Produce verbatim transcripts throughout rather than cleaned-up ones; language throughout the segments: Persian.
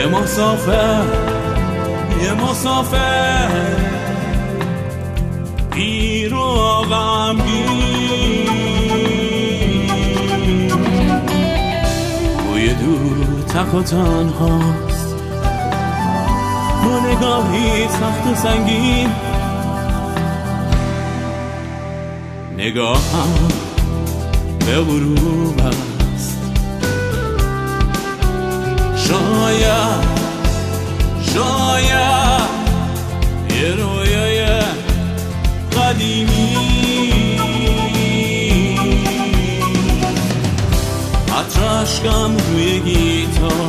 یه مسافر یه مسافر پیر و غمگین، بوی دور تک و تنهاست با نگاهی سخت و سنگین. نگاهم به غروب است، شاید شاید یه رویای قدیمی، عطر عشقم روی گیتار،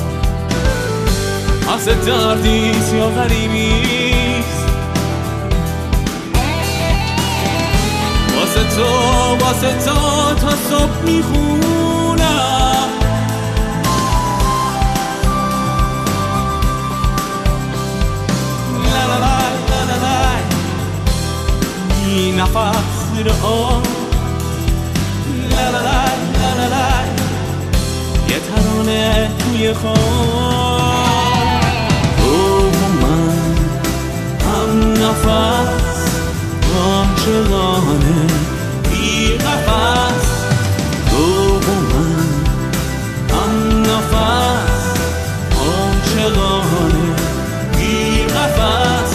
حس دردیست یا غریبیست، واسه تو واسه تو تا صبح میخونم. لا لا لا لا لا این نفس زیر آب، لا لا لا لا لا یه ترانه توی خواب. تو و من هم نفس عاشقانه بی قفس، تو و من هم نفس عاشقانه بی قفس.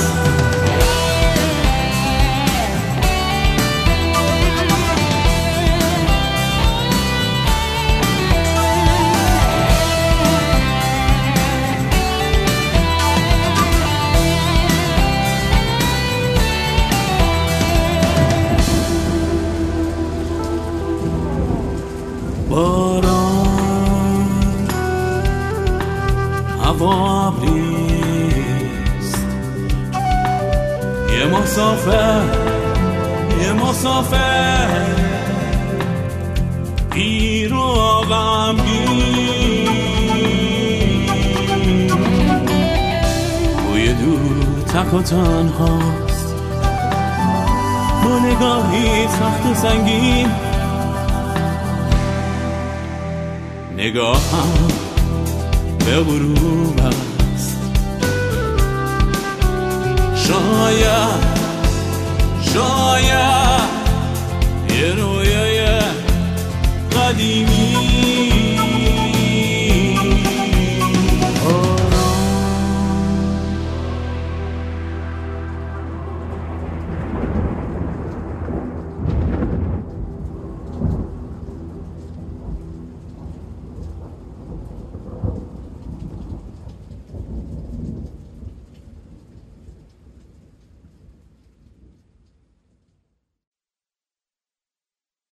باران هوا ابریست، یه مسافر یه مسافر پیر و غمگین، بوی دور تک و تنهاست با نگاهی سخت و سنگین. نگاهم به غروب است، شاید شاید یه رویای قدیمی،